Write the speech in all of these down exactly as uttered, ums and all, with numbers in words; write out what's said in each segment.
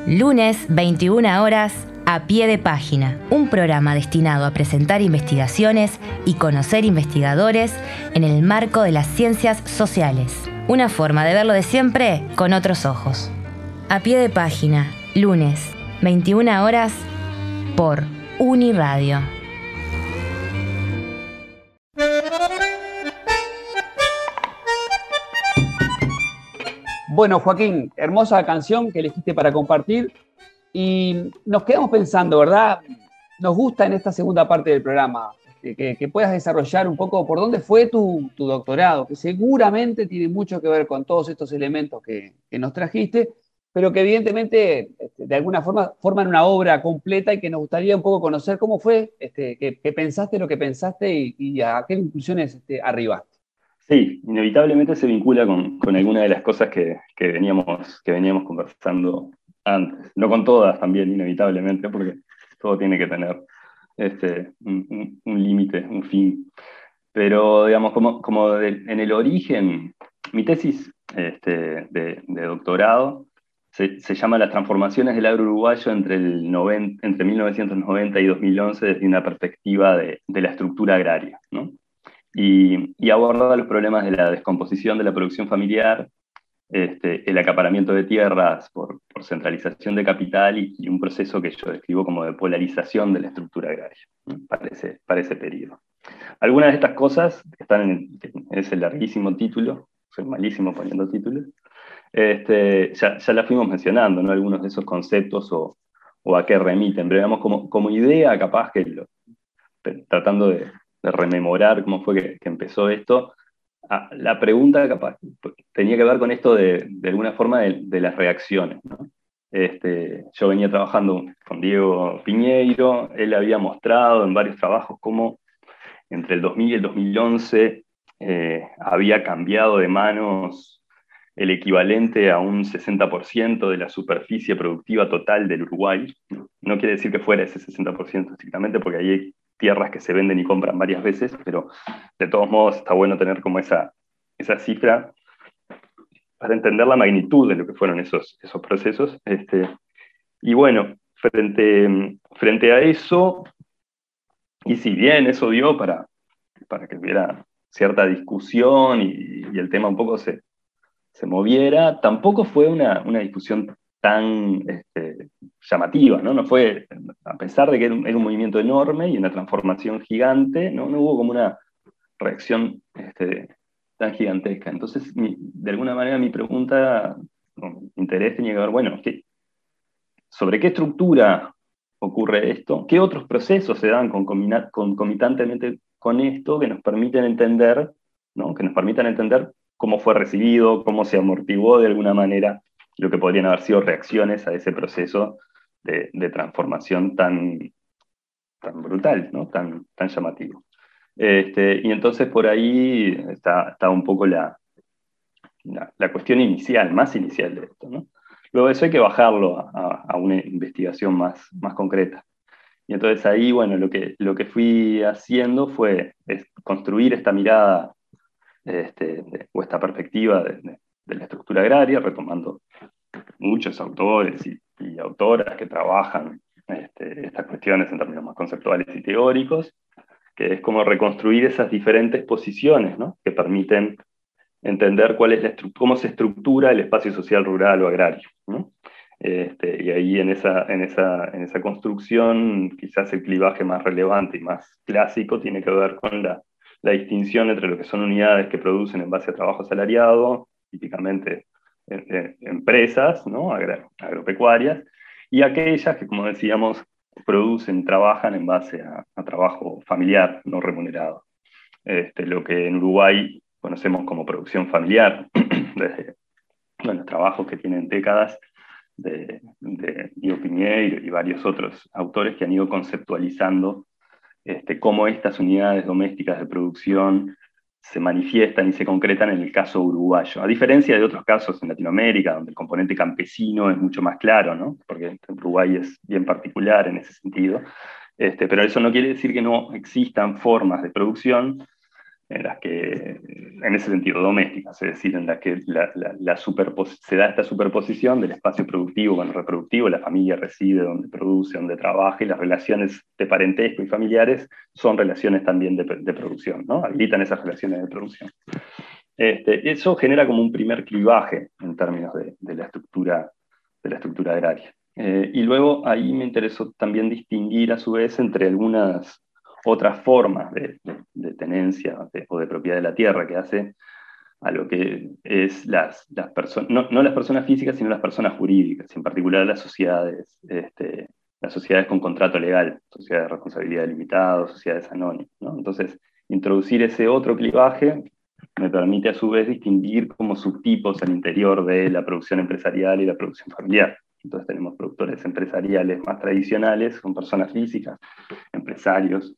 Lunes, veintiuna horas, A Pie de Página, un programa destinado a presentar investigaciones y conocer investigadores en el marco de las ciencias sociales. Una forma de verlo de siempre con otros ojos. A Pie de Página, lunes, veintiuna horas, por Uniradio. Bueno, Joaquín, hermosa canción que elegiste para compartir y nos quedamos pensando, ¿verdad? Nos gusta en esta segunda parte del programa que, que, que puedas desarrollar un poco por dónde fue tu, tu doctorado, que seguramente tiene mucho que ver con todos estos elementos que, que nos trajiste, pero que evidentemente este, de alguna forma forman una obra completa y que nos gustaría un poco conocer cómo fue, este, que, que pensaste lo que pensaste y, y a qué conclusiones este, arribaste. Sí, inevitablemente se vincula con, con alguna de las cosas que, que, veníamos, que veníamos conversando antes. No con todas también, inevitablemente, porque todo tiene que tener este, un, un, un límite, un fin. Pero, digamos, como, como de, en el origen, mi tesis este, de, de doctorado se, se llama Las transformaciones del agro uruguayo entre, el noventa, entre mil novecientos noventa y dos mil once desde una perspectiva de, de la estructura agraria, ¿no? Y, y aborda los problemas de la descomposición de la producción familiar, este, el acaparamiento de tierras por, por centralización de capital y, y un proceso que yo describo como de polarización de la estructura agraria, ¿no? para, ese, para ese periodo. Algunas de estas cosas están en, en ese larguísimo título, soy malísimo poniendo títulos, este, ya, ya las fuimos mencionando, ¿no? Algunos de esos conceptos o, o a qué remiten, pero digamos como, como idea capaz que lo, tratando de, de rememorar cómo fue que, que empezó esto, ah, la pregunta capaz tenía que ver con esto de, de alguna forma de, de las reacciones, ¿no? Este, yo venía trabajando con Diego Piñeiro, él había mostrado en varios trabajos cómo entre el dos mil y el dos mil once eh, había cambiado de manos el equivalente a un sesenta por ciento de la superficie productiva total del Uruguay. No quiere decir que fuera ese sesenta por ciento estrictamente, porque ahí hay tierras que se venden y compran varias veces, pero de todos modos está bueno tener como esa, esa cifra para entender la magnitud de lo que fueron esos, esos procesos. Este, y bueno, frente, frente a eso, y si bien eso dio para, para que hubiera cierta discusión y, y el tema un poco se, se moviera, tampoco fue una, una discusión tan este, llamativa, ¿no? No fue, a pesar de que era un, era un movimiento enorme y una transformación gigante, no, no hubo como una reacción este, tan gigantesca. Entonces, mi, de alguna manera mi pregunta, mi interés tenía que ver, bueno, ¿qué, ¿sobre qué estructura ocurre esto? ¿Qué otros procesos se dan concomitantemente con esto que nos permiten entender, ¿no? que nos permitan entender cómo fue recibido, cómo se amortiguó de alguna manera lo que podrían haber sido reacciones a ese proceso de, de transformación tan, tan brutal, ¿no? tan, tan llamativo? Este, y entonces por ahí está, está un poco la, la, la cuestión inicial, más inicial de esto, ¿no? Luego de eso hay que bajarlo a, a una investigación más, más concreta. Y entonces ahí, bueno, lo que, lo que fui haciendo fue construir esta mirada este, de, o esta perspectiva de, de, de la estructura agraria, retomando muchos autores y, y autoras que trabajan este, estas cuestiones en términos más conceptuales y teóricos, que es como reconstruir esas diferentes posiciones, ¿no? que permiten entender cuál es la cómo se estructura el espacio social rural o agrario, ¿no? Este, y ahí en esa, en, esa, en esa construcción quizás el clivaje más relevante y más clásico tiene que ver con la, la distinción entre lo que son unidades que producen en base a trabajo asalariado, típicamente eh, eh, empresas, ¿no? Agro, agropecuarias, y aquellas que, como decíamos, producen, trabajan en base a, a trabajo familiar no remunerado. Este, lo que en Uruguay conocemos como producción familiar, desde bueno, trabajos que tienen décadas de, de Diego Piñeiro y varios otros autores que han ido conceptualizando este, cómo estas unidades domésticas de producción se manifiestan y se concretan en el caso uruguayo, a diferencia de otros casos en Latinoamérica, donde el componente campesino es mucho más claro, ¿no? Porque Uruguay es bien particular en ese sentido, este, pero eso no quiere decir que no existan formas de producción en las que, en ese sentido, domésticas, es decir, en las que la, la, la se da esta superposición del espacio productivo con el reproductivo, la familia reside donde produce, donde trabaja, y las relaciones de parentesco y familiares son relaciones también de, de producción, ¿no? Habilitan esas relaciones de producción. Este, eso genera como un primer clivaje en términos de, de, la, estructura, de la estructura agraria. Eh, y luego ahí me interesó también distinguir a su vez entre algunas otras formas de, de, de tenencia de, o de propiedad de la tierra que hace a lo que es las, las personas, no, no las personas físicas, sino las personas jurídicas, en particular las sociedades, este, las sociedades con contrato legal, sociedades de responsabilidad limitada, sociedades anónimas, ¿no? Entonces, introducir ese otro clivaje me permite a su vez distinguir como subtipos al interior de la producción empresarial y la producción familiar. Entonces tenemos productores empresariales más tradicionales, con personas físicas, empresarios,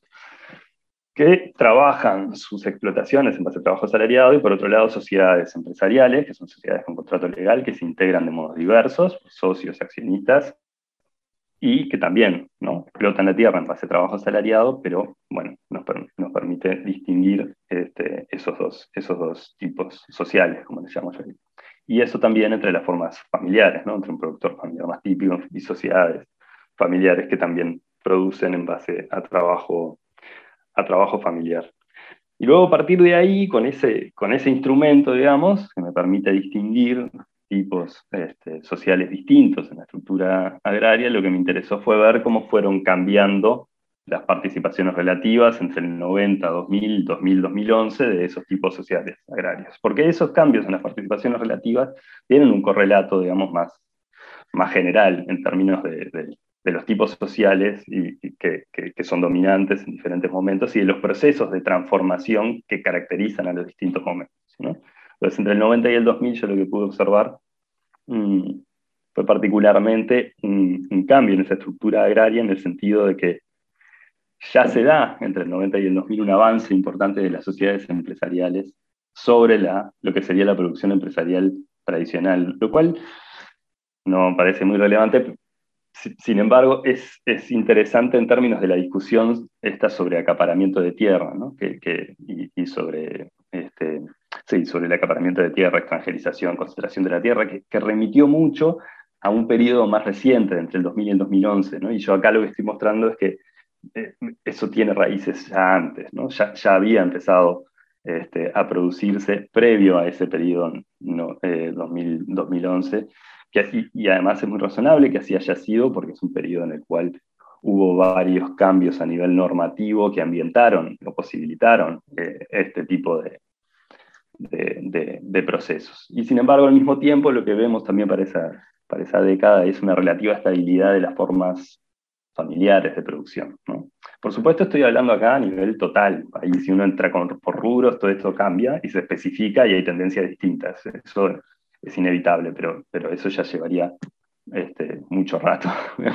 que trabajan sus explotaciones en base a trabajo asalariado, y por otro lado sociedades empresariales, que son sociedades con contrato legal, que se integran de modos diversos, socios, accionistas, y que también, ¿no?, explotan la tierra en base a trabajo asalariado, pero bueno, nos, per nos permite distinguir este, esos, dos, esos dos tipos sociales, como les llamo yo. Y eso también entre las formas familiares, ¿no?, entre un productor familiar más típico y sociedades familiares que también producen en base a trabajo a trabajo familiar. Y luego a partir de ahí, con ese, con ese instrumento, digamos, que me permite distinguir tipos este, sociales distintos en la estructura agraria, lo que me interesó fue ver cómo fueron cambiando las participaciones relativas entre el noventa, dos mil, dos mil, dos mil once de esos tipos sociales agrarios. Porque esos cambios en las participaciones relativas tienen un correlato, digamos, más, más general en términos de, de de los tipos sociales y, y que, que, que son dominantes en diferentes momentos, y de los procesos de transformación que caracterizan a los distintos momentos, ¿no? Entonces, entre el noventa y el dos mil, yo lo que pude observar mmm, fue particularmente un, un cambio en esa estructura agraria, en el sentido de que ya se da entre el noventa y el dos mil un avance importante de las sociedades empresariales sobre la, lo que sería la producción empresarial tradicional, lo cual no me parece muy relevante. Sin embargo, es, es interesante en términos de la discusión esta sobre acaparamiento de tierra, ¿no? que, que, y, y sobre, este, sí, sobre el acaparamiento de tierra, extranjerización, concentración de la tierra, que, que remitió mucho a un periodo más reciente, entre el dos mil y el dos mil once, ¿no? Y yo acá lo que estoy mostrando es que eh, eso tiene raíces ya antes, ¿no? Ya, ya había empezado este, a producirse previo a ese periodo, ¿no? eh, dos mil, dos mil once, que así, y además es muy razonable que así haya sido, porque es un periodo en el cual hubo varios cambios a nivel normativo que ambientaron o posibilitaron eh, este tipo de, de, de, de procesos. Y sin embargo, al mismo tiempo, lo que vemos también para esa, para esa década es una relativa estabilidad de las formas familiares de producción, ¿no? Por supuesto, estoy hablando acá a nivel total. Ahí, si uno entra con, por rubros, todo esto cambia y se especifica y hay tendencias distintas. Eso es inevitable, pero, pero eso ya llevaría este, mucho rato.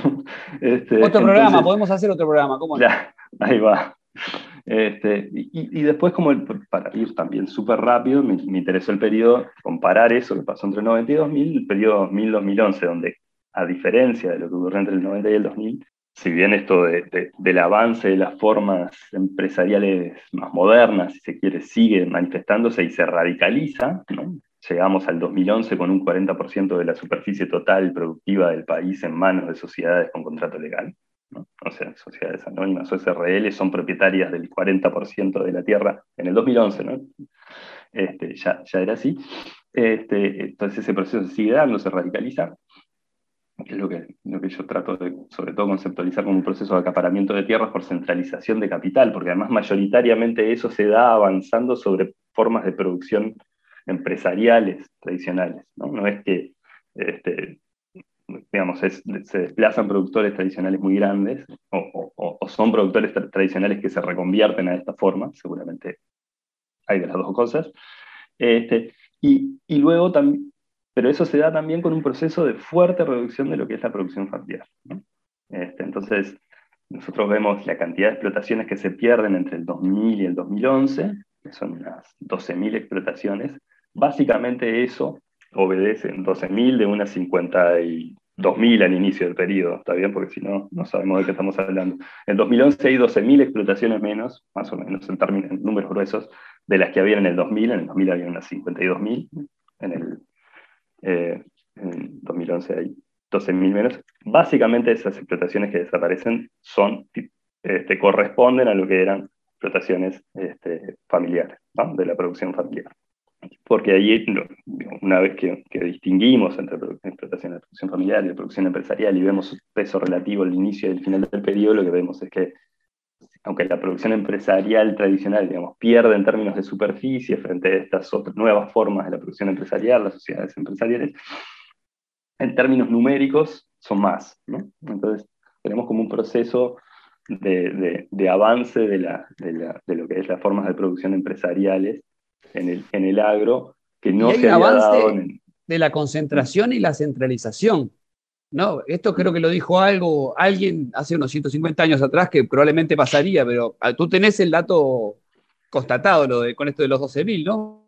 este, otro entonces, programa, podemos hacer otro programa, ¿cómo no? Ya, ahí va. Este, y, y después, como el, para ir también súper rápido, me, me interesó el periodo, comparar eso que pasó entre el noventa y dos mil, el periodo dos mil a dos mil once, donde, a diferencia de lo que ocurrió entre el noventa y el dos mil, si bien esto de, de, del avance de las formas empresariales más modernas, si se quiere, sigue manifestándose y se radicaliza, ¿no? Llegamos al dos mil once con un cuarenta por ciento de la superficie total productiva del país en manos de sociedades con contrato legal, ¿no? O sea, sociedades anónimas o S R L son propietarias del cuarenta por ciento de la tierra en el dos mil once, ¿no? Este, ya, ya era así. Este, entonces ese proceso se sigue dando, se radicaliza, que es lo que, lo que yo trato de, sobre todo, conceptualizar como un proceso de acaparamiento de tierras por centralización de capital, porque además mayoritariamente eso se da avanzando sobre formas de producción empresariales tradicionales, ¿no? No es que, este, digamos, es, se desplazan productores tradicionales muy grandes, o, o, o son productores tra tradicionales que se reconvierten a esta forma, seguramente hay de las dos cosas, este, y, y luego también, pero eso se da también con un proceso de fuerte reducción de lo que es la producción familiar, ¿no? Este, entonces, nosotros vemos la cantidad de explotaciones que se pierden entre el dos mil y el dos mil once, que son unas doce mil explotaciones. Básicamente eso obedece, doce mil de unas cincuenta y dos mil al inicio del periodo, ¿está bien? Porque si no, no sabemos de qué estamos hablando. En dos mil once hay doce mil explotaciones menos, más o menos en términos, en números gruesos, de las que había en el dos mil. En el dos mil había unas cincuenta y dos mil, en el eh, en dos mil once hay doce mil menos. Básicamente esas explotaciones que desaparecen son, este, corresponden a lo que eran explotaciones este, familiares, ¿no? De la producción familiar. Porque ahí, una vez que, que distinguimos entre explotación de producción familiar y de producción empresarial y vemos su peso relativo al inicio y al final del periodo, lo que vemos es que, aunque la producción empresarial tradicional, digamos, pierde en términos de superficie frente a estas otras nuevas formas de la producción empresarial, las sociedades empresariales, en términos numéricos son más, ¿no? Entonces, tenemos como un proceso de, de, de avance de, la, de, la, de lo que es las formas de producción empresariales en el, en el agro, que no Y hay se un había dado avance en... de la concentración y la centralización, ¿no? Esto creo que lo dijo algo, alguien hace unos ciento cincuenta años atrás que probablemente pasaría, pero ah, tú tenés el dato constatado lo de, con esto de los doce mil, ¿no?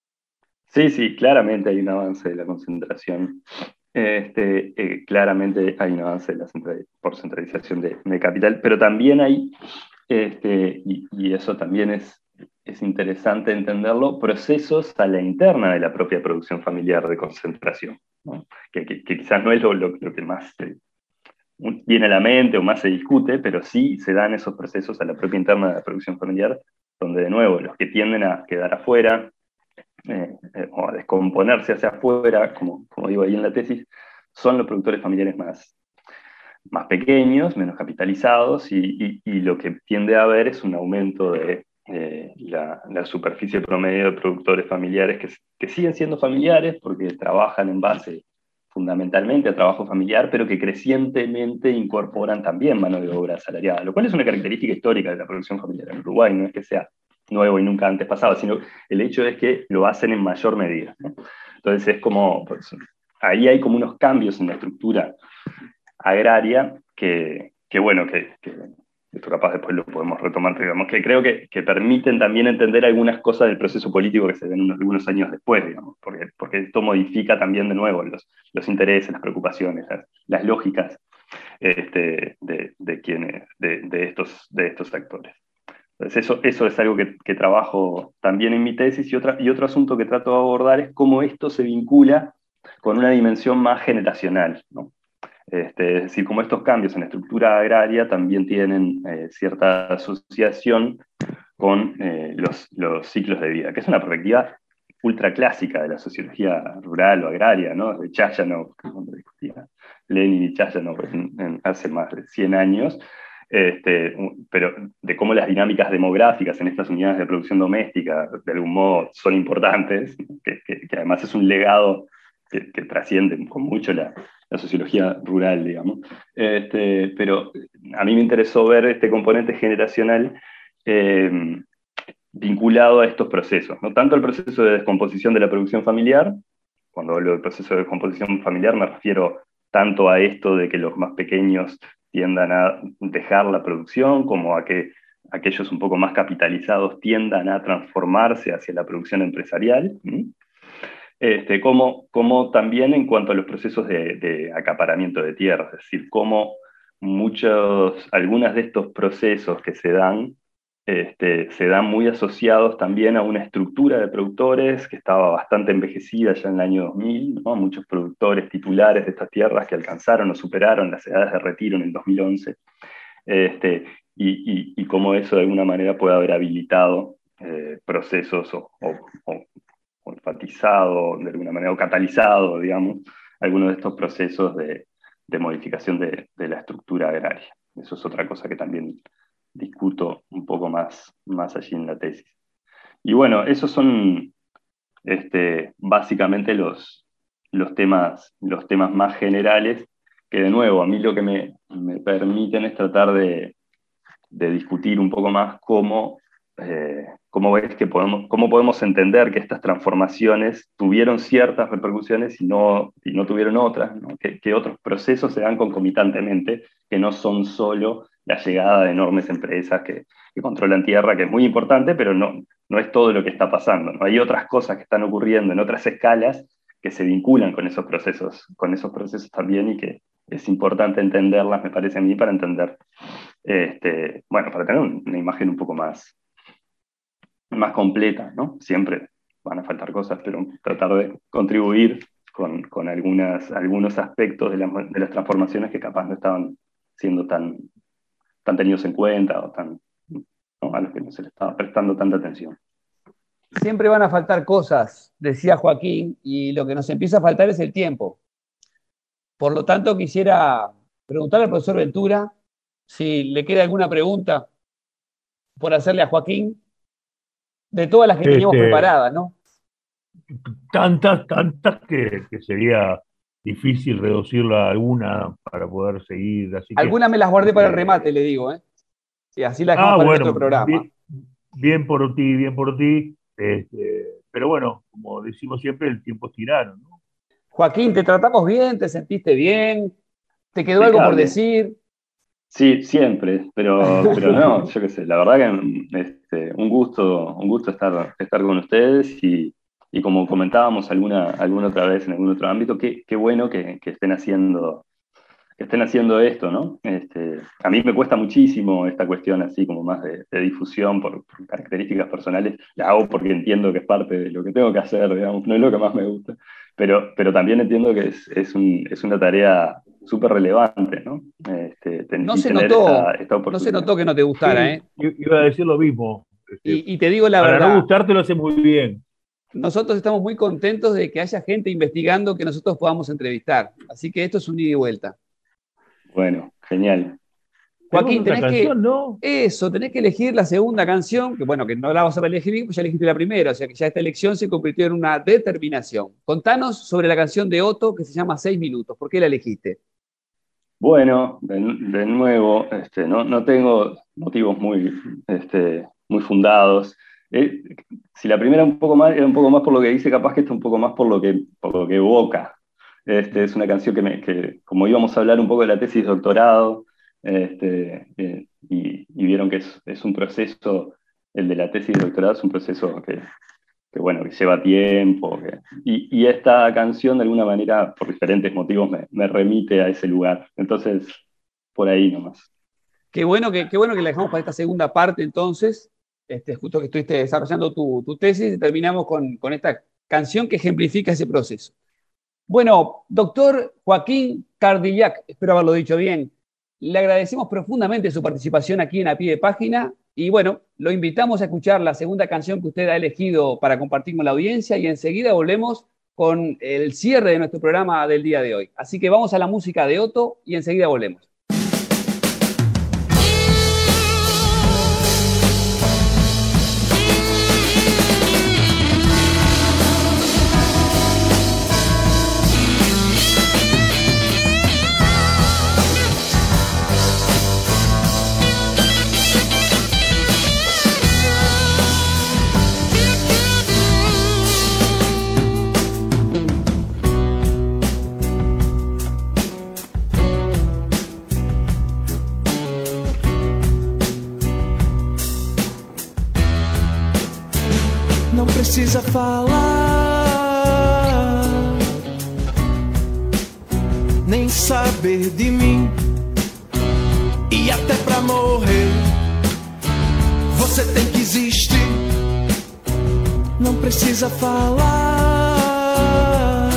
Sí, sí, claramente hay un avance de la concentración. Este, eh, claramente hay un avance de la central, por centralización de, de capital, pero también hay, este, y, y eso también es, es interesante entenderlo, procesos a la interna de la propia producción familiar de concentración, ¿no? que, que, que quizás no es lo, lo, lo que más eh, viene a la mente o más se discute, pero sí se dan esos procesos a la propia interna de la producción familiar, donde de nuevo los que tienden a quedar afuera, eh, eh, o a descomponerse hacia afuera, como, como digo ahí en la tesis, son los productores familiares más, más pequeños, menos capitalizados, y, y, y lo que tiende a haber es un aumento de eh, la, la superficie promedio de productores familiares que, que siguen siendo familiares porque trabajan en base fundamentalmente a trabajo familiar, pero que crecientemente incorporan también mano de obra asalariada, lo cual es una característica histórica de la producción familiar en Uruguay, no es que sea nuevo y nunca antes pasado, sino el hecho es que lo hacen en mayor medida, ¿no? Entonces es como, pues, ahí hay como unos cambios en la estructura agraria que, que bueno, que, que esto capaz después lo podemos retomar, digamos, que creo que, que permiten también entender algunas cosas del proceso político que se ven unos, algunos años después, digamos, porque, porque esto modifica también de nuevo los, los intereses, las preocupaciones, las, las lógicas este, de, de, quienes, de, de, estos, de estos actores. Entonces eso, eso es algo que, que trabajo también en mi tesis, y, otra, y otro asunto que trato de abordar es cómo esto se vincula con una dimensión más generacional, ¿no? Este, es decir, cómo estos cambios en la estructura agraria también tienen eh, cierta asociación con eh, los, los ciclos de vida, que es una perspectiva ultra clásica de la sociología rural o agraria, ¿no? De Chájanov, donde discutía Lenin y Chájanov en, en, hace más de cien años, este, pero de cómo las dinámicas demográficas en estas unidades de producción doméstica de algún modo son importantes, que, que, que además es un legado que, que trasciende con mucho la, la sociología rural, digamos. Este, pero a mí me interesó ver este componente generacional eh, vinculado a estos procesos, ¿no? Tanto el proceso de descomposición de la producción familiar, cuando hablo del proceso de descomposición familiar me refiero tanto a esto de que los más pequeños tiendan a dejar la producción, como a que aquellos un poco más capitalizados tiendan a transformarse hacia la producción empresarial, ¿sí? Este, como, como también en cuanto a los procesos de, de acaparamiento de tierras, es decir, cómo muchos, algunos de estos procesos que se dan, este, se dan muy asociados también a una estructura de productores que estaba bastante envejecida ya en el año dos mil, ¿no? Muchos productores titulares de estas tierras que alcanzaron o superaron las edades de retiro en el dos mil once, este, y, y, y cómo eso de alguna manera puede haber habilitado eh, procesos o, o, o o enfatizado de alguna manera, o catalizado, digamos, algunos de estos procesos de, de modificación de, de la estructura agraria. Eso es otra cosa que también discuto un poco más, más allí en la tesis. Y bueno, esos son este, básicamente los, los, temas, los temas más generales, que de nuevo, a mí lo que me, me permiten es tratar de, de discutir un poco más cómo Eh, cómo ves que podemos, cómo podemos entender que estas transformaciones tuvieron ciertas repercusiones y no, y no tuvieron otras, ¿no? Que, que otros procesos se dan concomitantemente, que no son solo la llegada de enormes empresas que, que controlan tierra, que es muy importante, pero no, no es todo lo que está pasando, ¿no? Hay otras cosas que están ocurriendo en otras escalas que se vinculan con esos procesos, con esos procesos también, y que es importante entenderlas, me parece a mí, para entender, este, bueno, para tener una imagen un poco más más completa, ¿no? Siempre van a faltar cosas, pero tratar de contribuir con, con algunas, algunos aspectos de, la, de las transformaciones que capaz no estaban siendo tan, tan tenidos en cuenta o tan, ¿no? A los que no se les estaba prestando tanta atención. Siempre van a faltar cosas, decía Joaquín, y lo que nos empieza a faltar es el tiempo. Por lo tanto, quisiera preguntarle al profesor Ventura si le queda alguna pregunta por hacerle a Joaquín, de todas las que teníamos Este, preparadas, ¿no? Tantas, tantas que, que sería difícil reducirla a alguna para poder seguir. Así que, Algunas me las guardé para el eh, remate, le digo, ¿eh? Y así las dejamos Ah, para el bueno, otro programa. bien, bien por ti, bien por ti. Este, pero bueno, como decimos siempre, el tiempo es tirano, ¿no? Joaquín, ¿te tratamos bien? ¿Te sentiste bien? ¿Te quedó algo por Impecable. decir? Sí, siempre, pero, pero no, yo qué sé, la verdad que este, un gusto, un gusto estar, estar con ustedes y, y como comentábamos alguna, alguna otra vez en algún otro ámbito, qué, qué bueno que, que estén haciendo, que estén haciendo esto, ¿no? Este, a mí me cuesta muchísimo esta cuestión así como más de, de difusión por, por características personales, la hago porque entiendo que es parte de lo que tengo que hacer, digamos, no es lo que más me gusta, pero, pero también entiendo que es, es, un, es una tarea súper relevante, ¿no? Este, ten, No se tener notó, esta, esta no se oportunidad. notó que no te gustara, Sí, ¿eh? yo iba a decir lo mismo. Este, Y, y te digo la para verdad, no gustarte lo hace muy bien. nosotros estamos muy contentos de que haya gente investigando que nosotros podamos entrevistar. Así que esto es un ida y vuelta. Bueno, genial. Joaquín, Tenemos una tenés canción, que, ¿no? eso, tenés que elegir la segunda canción, que bueno, que no la vas a elegir, pues ya elegiste la primera, o sea que ya esta elección se convirtió en una determinación. Contanos sobre la canción de Otto que se llama Seis Minutos. ¿Por qué la elegiste? Bueno, de, de nuevo, este, no, no tengo motivos muy, este, muy fundados. Eh, si la primera un poco más, era un poco más por lo que dice, capaz que esta un poco más por lo que, por lo que evoca. Este, es una canción que, me, que, como íbamos a hablar un poco de la tesis de doctorado, este, eh, y, y vieron que es, es un proceso, el de la tesis de doctorado es un proceso que, que bueno, que lleva tiempo, que, y, y esta canción de alguna manera, por diferentes motivos, me, me remite a ese lugar. Entonces, por ahí nomás. Qué bueno que, qué bueno que la dejamos para esta segunda parte entonces, este, justo que estuviste desarrollando tu, tu tesis, y terminamos con, con esta canción que ejemplifica ese proceso. Bueno, doctor Joaquín Cardillac, espero haberlo dicho bien, le agradecemos profundamente su participación aquí en A Pie de Página y bueno, lo invitamos a escuchar la segunda canción que usted ha elegido para compartir con la audiencia y enseguida volvemos con el cierre de nuestro programa del día de hoy. Así que vamos a la música de Otto y enseguida volvemos. Não precisa falar, nem saber de mim. E até pra morrer, você tem que existir. Não precisa falar,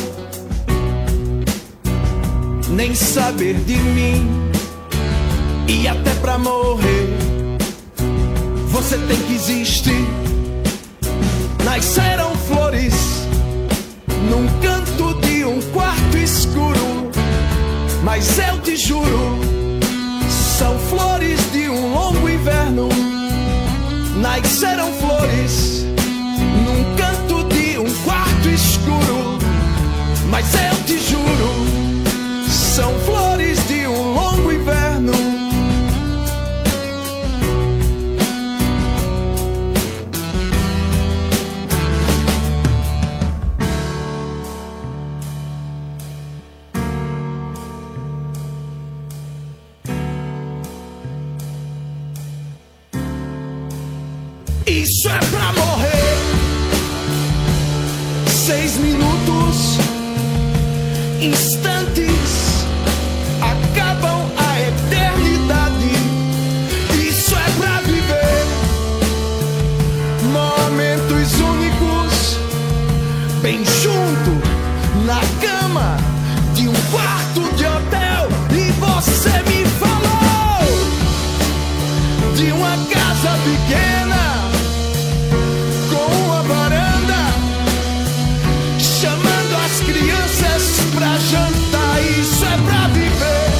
nem saber de mim. E até pra morrer, você tem que existir. Nasceram flores num canto de um quarto escuro, mas eu te juro, são flores de um longo inverno. Nasceram flores num canto de um quarto escuro, mas eu te juro, são flores de um longo inverno. Isso é pra morrer. Seis minutos, instantes, acabam a eternidade. Isso é pra viver. bem junto, na cama de um quarto de hotel. E você me falou de uma casa pequena com uma varanda, chamando as crianças pra jantar. Isso é pra viver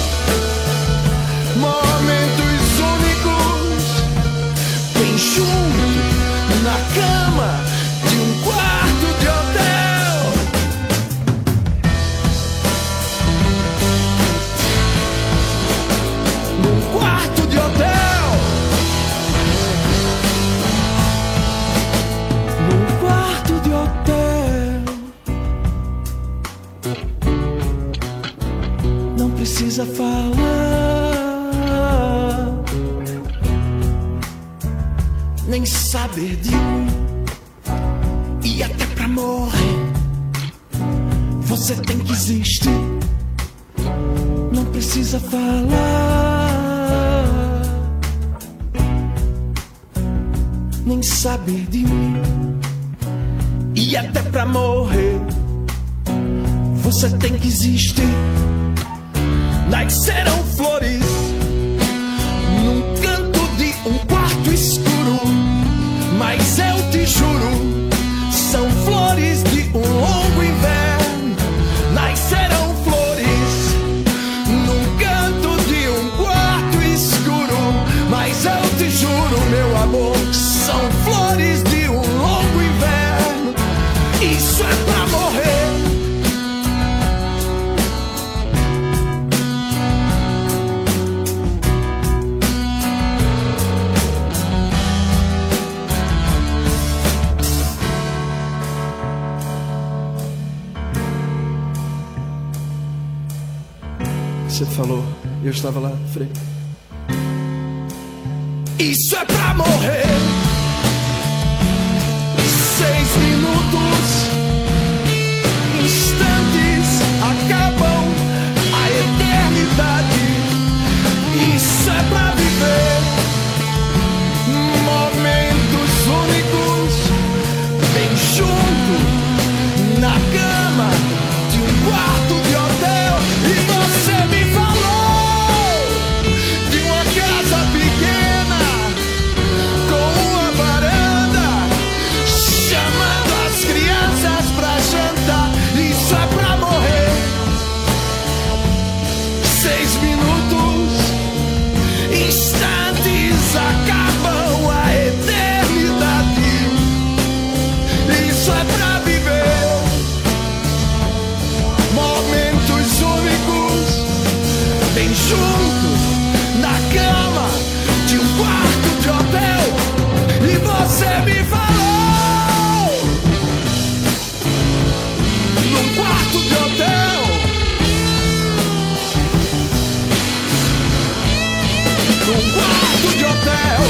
momentos únicos, bem junto, na cama de um quarto de hotel. Num quarto de hotel. Num quarto de hotel. Não precisa falar, nem saber de mim. E até pra morrer você tem que existir. Não precisa falar, nem saber de mim. E até pra morrer você tem que existir. Nascerão flores num canto de um quarto escuro, mas eu te juro, são flores de um longo inverno. Nascerão flores num canto de um quarto escuro, mas eu te juro, meu amor, são flores de um longo inverno. Isso é pra morrer. Você falou, eu estava lá, Frei. Isso é pra morrer. Seis minutos, instantes, acabam a eternidade. Isso é pra viver momentos únicos, bem junto, na cama de um quarto de hotel. E você me falou de uma casa pequena com uma varanda, chamando as crianças pra jantar. Isso é pra morrer. Seis minutos, instantes, acabam a eternidade. Isso é pra viver momentos únicos, bem junto, na cama de um quarto de hotel. E você me falou num quarto de hotel. Num quarto de hotel.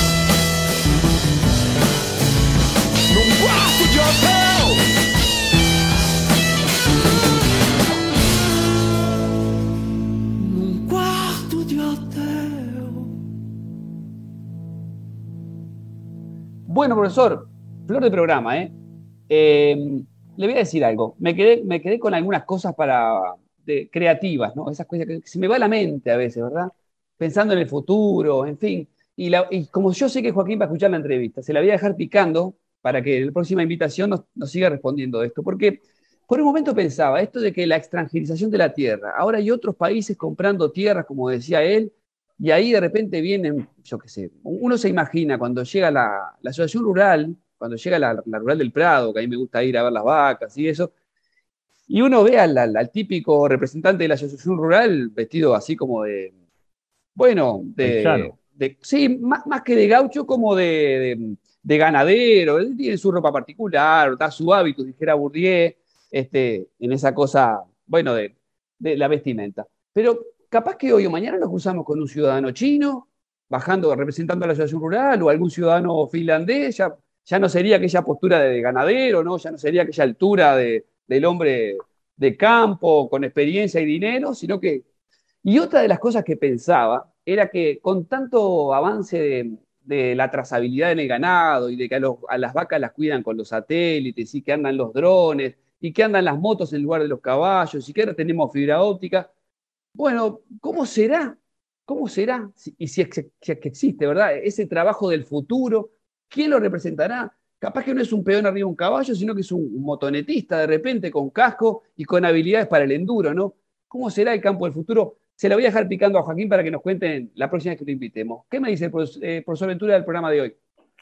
Num quarto de hotel. Num quarto de hotel. Bueno, profesor, flor de programa, ¿eh? Eh, le voy a decir algo. Me quedé, me quedé con algunas cosas para, de, creativas, ¿no? Esas cosas que, que se me va a la mente a veces, ¿verdad? Pensando en el futuro, en fin. Y, la, y como yo sé que Joaquín va a escuchar la entrevista, se la voy a dejar picando para que en la próxima invitación nos, nos siga respondiendo esto. Porque por un momento pensaba esto de que la extranjerización de la tierra, ahora hay otros países comprando tierras, como decía él, y ahí de repente vienen, yo qué sé, uno se imagina cuando llega la, la asociación rural, cuando llega la, la rural del Prado, que a mí me gusta ir a ver las vacas y eso, y uno ve al, al, al típico representante de la asociación rural vestido así como de, bueno, de, de sí, más, más que de gaucho, como de, de, de ganadero. Él tiene su ropa particular, está su hábito, dijera Bourdieu, este, en esa cosa, bueno, de, de la vestimenta. Pero capaz que hoy o mañana nos cruzamos con un ciudadano chino, bajando, representando a la asociación rural, o algún ciudadano finlandés, ya, ya no sería aquella postura de ganadero, ¿no? Ya no sería aquella altura de, del hombre de campo, con experiencia y dinero, sino que... Y otra de las cosas que pensaba era que con tanto avance de, de la trazabilidad en el ganado y de que a, los, a las vacas las cuidan con los satélites y que andan los drones y que andan las motos en lugar de los caballos y que ahora tenemos fibra óptica. Bueno, ¿cómo será? ¿Cómo será? Y si es que, si es que existe, ¿verdad? Ese trabajo del futuro, ¿quién lo representará? Capaz que no es un peón arriba de un caballo, sino que es un, un motonetista de repente con casco y con habilidades para el enduro, ¿no? ¿Cómo será el campo del futuro? Se la voy a dejar picando a Joaquín para que nos cuenten la próxima vez que lo invitemos. ¿Qué me dice el profesor, eh, profesor Ventura del programa de hoy?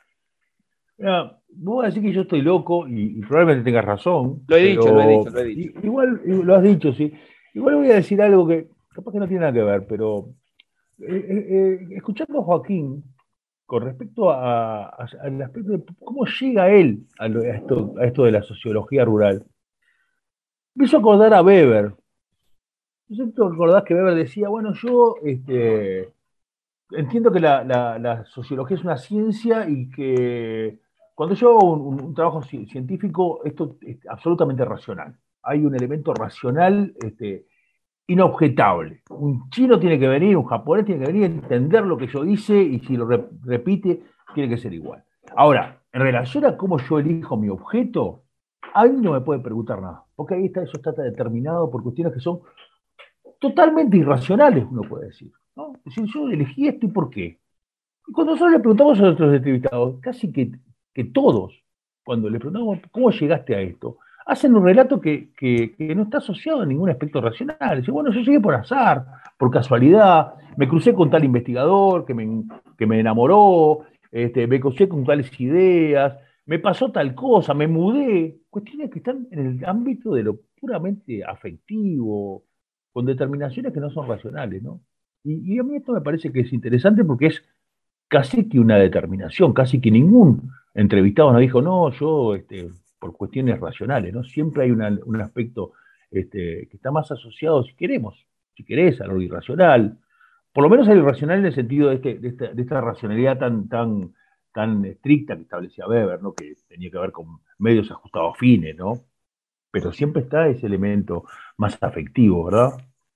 Mira, vos vas a decir que yo estoy loco y, y probablemente tengas razón. Lo he dicho, pero lo he dicho, lo he dicho. Igual, lo has dicho, sí. Igual voy a decir algo que capaz que no tiene nada que ver, pero eh, eh, escuchando a Joaquín, con respecto a, a, al aspecto de cómo llega él a, lo, a, esto, a esto de la sociología rural, me hizo acordar a Weber. ¿No sé si te acordás que Weber decía, bueno, yo este, entiendo que la, la, la sociología es una ciencia y que cuando yo hago un, un trabajo científico, esto es absolutamente racional. Hay un elemento racional este, inobjetable. Un chino tiene que venir, un japonés tiene que venir a entender lo que yo hice y si lo re repite, tiene que ser igual. Ahora, en relación a cómo yo elijo mi objeto, a mí no me puede preguntar nada, porque ahí está, eso está determinado por cuestiones que son totalmente irracionales, uno puede decir, ¿no? Es decir, yo elegí esto y por qué. Y cuando nosotros le preguntamos a nuestros entrevistados, casi que, que todos, cuando le preguntamos cómo llegaste a esto, hacen un relato que, que, que no está asociado a ningún aspecto racional. Dicen, bueno, yo llegué por azar, por casualidad, me crucé con tal investigador que me, que me enamoró, este, me crucé con tales ideas, me pasó tal cosa, me mudé. Cuestiones que están en el ámbito de lo puramente afectivo, con determinaciones que no son racionales, ¿no? Y, y a mí esto me parece que es interesante porque es casi que una determinación, casi que ningún entrevistado nos dijo, no, yo, este, por cuestiones racionales, ¿no? Siempre hay una, un aspecto este, que está más asociado, si queremos, si querés, a lo irracional. Por lo menos al irracional en el sentido de, este, de, esta, de esta racionalidad tan, tan, tan estricta que establecía Weber, ¿no? Que tenía que ver con medios ajustados fines, ¿no? Pero siempre está ese elemento más afectivo, ¿verdad?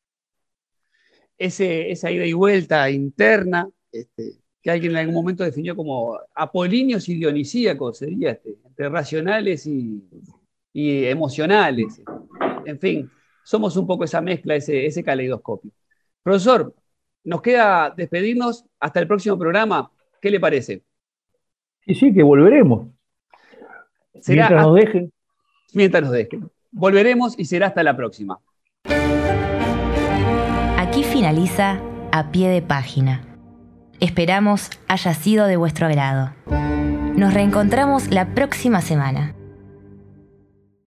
Ese, esa ida y vuelta interna, este, que alguien en algún momento definió como apolíneos y dionisíacos, sería este, entre racionales y, y emocionales. En fin, somos un poco esa mezcla, ese, ese caleidoscopio. Profesor, nos queda despedirnos hasta el próximo programa. ¿Qué le parece? Sí, sí, que volveremos. Será mientras nos dejen. Mientras nos dejen. Volveremos y será hasta la próxima. Aquí finaliza A Pie de Página. Esperamos haya sido de vuestro agrado. Nos reencontramos la próxima semana.